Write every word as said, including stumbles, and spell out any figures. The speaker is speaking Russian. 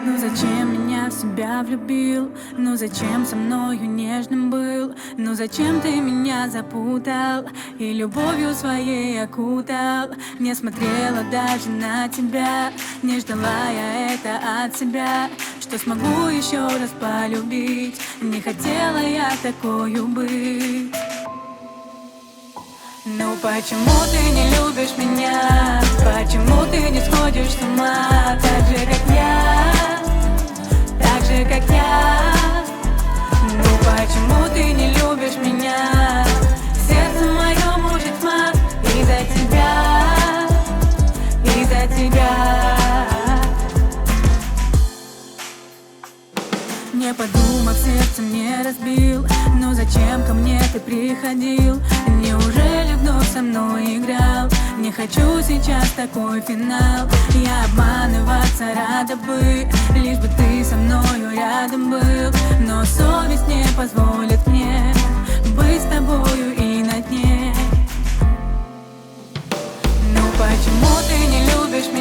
Ну зачем меня в себя влюбил? Ну зачем со мною нежным был? Ну зачем ты меня запутал и любовью своей окутал? Не смотрела даже на тебя, не ждала я это от себя, что смогу еще раз полюбить. Не хотела я такою быть. Ну почему ты не любишь меня? Почему ты не сходишь с ума? Так же, как я, так же, как я. Ну почему ты не любишь меня? Сердце мое мучит тьма из-за тебя, из-за тебя. Не подумав, сердце мне разбил. Ну зачем ко мне ты приходил? Неужели вновь со мной играл? Не хочу сейчас такой финал. Я обманываться рада бы, лишь бы ты со мною рядом был. Но совесть не позволит мне быть с тобою и на дне. Ну почему ты не любишь меня?